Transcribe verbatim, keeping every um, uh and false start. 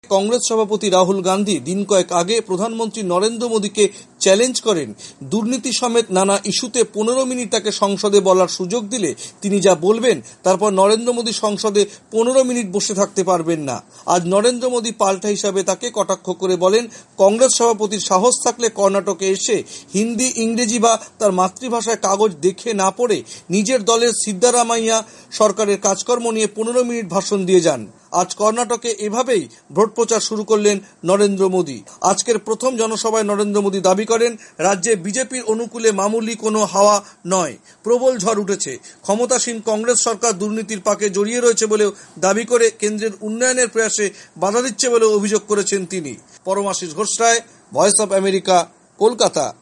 কংগ্রেস সভাপতি রাহুল গান্ধী দিন কয়েক আগে প্রধানমন্ত্রী নরেন্দ্র মোদীকে চ্যালেঞ্জ করেন। দুর্নীতি সমেত নানা ইস্যুতে পনেরো মিনিট তাকে সংসদে বলার সুযোগ দিলে তিনি যা বলবেন তারপর নরেন্দ্র মোদী সংসদে পনেরো মিনিট বসে থাকতে পারবেন না। আজ নরেন্দ্র মোদী পাল্টা হিসাবে তাকে কটাক্ষ করে বলেন, কংগ্রেস সভাপতির সাহস থাকলে কর্ণাটকে এসে হিন্দি, ইংরেজি বা তার মাতৃভাষায় কাগজ দেখে না পড়ে নিজের দলের সিদ্দারামাইয়া সরকারের কাজকর্ম নিয়ে পনেরো মিনিট ভাষণ দিয়ে যান। আজ কর্ণাটকে এভাবেই ভোট প্রচার শুরু করলেন নরেন্দ্র মোদী। আজকের প্রথম জনসভায় নরেন্দ্র মোদী দাবি করেন, রাজ্যে বিজেপির অনুকূলে মামুলি কোনো হাওয়া নয়, প্রবল ঝড় উঠেছে। ক্ষমতাসীন কংগ্রেস সরকার দুর্নীতির পাকে জড়িয়ে রয়েছে বলেও দাবি করে কেন্দ্রের উন্নয়নের প্রয়াসে বাধা দিচ্ছে বলেও অভিযোগ করেছেন তিনি। Paramashis Ghosh Roy, Voice of America, Kolkata.